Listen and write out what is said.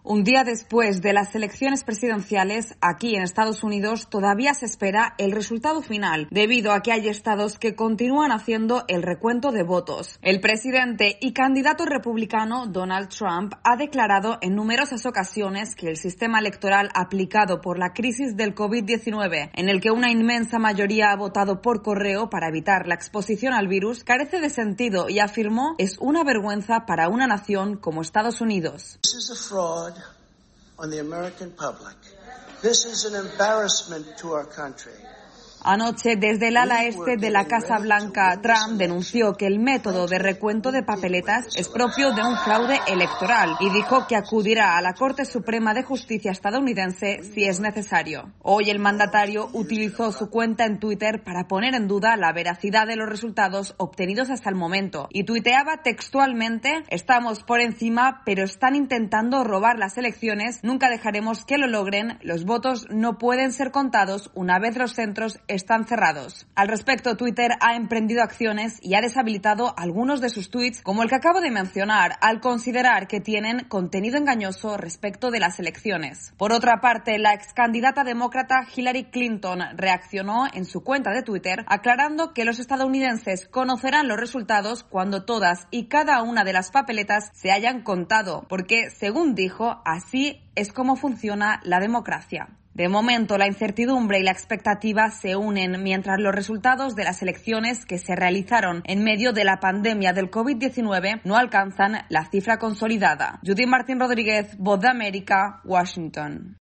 Un día después de las elecciones presidenciales, aquí en Estados Unidos todavía se espera el resultado final, debido a que hay estados que continúan haciendo el recuento de votos. El presidente y candidato republicano Donald Trump ha declarado en numerosas ocasiones que el sistema electoral aplicado por la crisis del COVID-19, en el que una inmensa mayoría ha votado por correo para evitar la exposición al virus, carece de sentido y afirmó es una vergüenza para una nación como Estados Unidos. On the American public. This is an embarrassment to our country. Anoche, desde el ala este de la Casa Blanca, Trump denunció que el método de recuento de papeletas es propio de un fraude electoral y dijo que acudirá a la Corte Suprema de Justicia estadounidense si es necesario. Hoy el mandatario utilizó su cuenta en Twitter para poner en duda la veracidad de los resultados obtenidos hasta el momento y tuiteaba textualmente: "Estamos por encima, pero están intentando robar las elecciones. Nunca dejaremos que lo logren. Los votos no pueden ser contados una vez los centros están cerrados". Al respecto, Twitter ha emprendido acciones y ha deshabilitado algunos de sus tweets, como el que acabo de mencionar, al considerar que tienen contenido engañoso respecto de las elecciones. Por otra parte, la ex candidata demócrata Hillary Clinton reaccionó en su cuenta de Twitter, aclarando que los estadounidenses conocerán los resultados cuando todas y cada una de las papeletas se hayan contado, porque, según dijo, así es como funciona la democracia. De momento, la incertidumbre y la expectativa se unen mientras los resultados de las elecciones que se realizaron en medio de la pandemia del COVID-19 no alcanzan la cifra consolidada. Judith Martín Rodríguez, Voz de América, Washington.